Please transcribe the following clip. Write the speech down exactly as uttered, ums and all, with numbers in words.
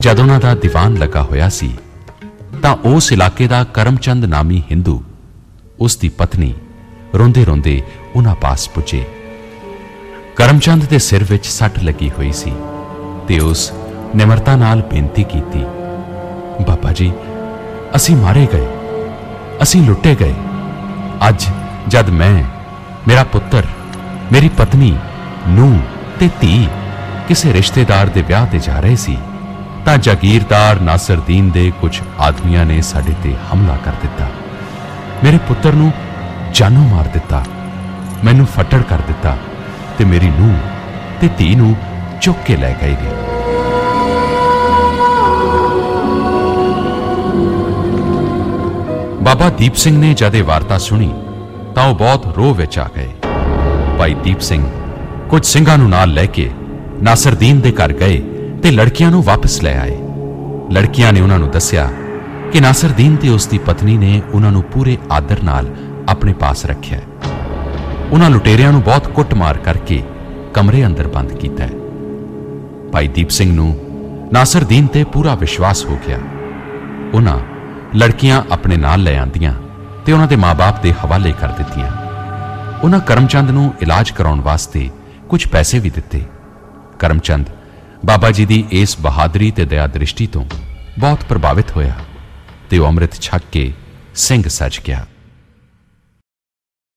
जद उन्हां दा दीवान लगा होया सी तां उस इलाके दा करमचंद नामी हिंदू उसकी पत्नी रोंदे रोंदे उन्हां पास पुजे। करमचंद दे सिर विच सट लगी हुई सी ते उस निमरता नाल बेनती कीती, बाबा जी असी मारे गए, असी लुटे गए। अज जद मैं, मेरा पुत्र, मेरी पत्नी, नूह ते धी किसी रिश्तेदार दे ब्याह ते जा रहे सी तां जागीरदार नासरदीन दे कुछ आदमियां ने साडे ते हमला कर दिता, मेरे पुत्र नूं जानों मार दिता, मैनू फट्टड़ कर दिता ते मेरी नूह ते धी नूं चुक के लै गए ने। बाबा दीप सिंह ने जद वार्ता सुनी तां ओह बहुत रोह विच आ गए। भाई दीप सिंह कुछ ਸਿੰਘਾਂ ਨੂੰ ਨਾਲ ਲੈ ਕੇ नासरदीन दे घर गए ते लड़कियां नूं वापस लै आए। लड़कियां ने उन्हां नूं दस्सिया कि नासरदीन ते उसकी पत्नी ने उन्हां नूं पूरे आदर नाल अपने पास रखिया। उन्हां लुटेरियां नूं बहुत कुੱਟਮਾਰ करके कमरे अंदर बंद कीता है। भाई दीप सिंह नूं नासरदीन ते पूरा विश्वास हो गया। उन्हां लड़कियां अपने नाल लै आंदियां ते उन्हां दे माँ बाप दे हवाले कर दित्तियां। उन्हां करमचंद नूं इलाज कराउण वास्ते कुछ पैसे भी दिते। करमचंद बाबा जी दी इस बहादरी ते दया दृष्टि तो बहुत प्रभावित होया ते ओह अमृत छक के सिंह सज गया।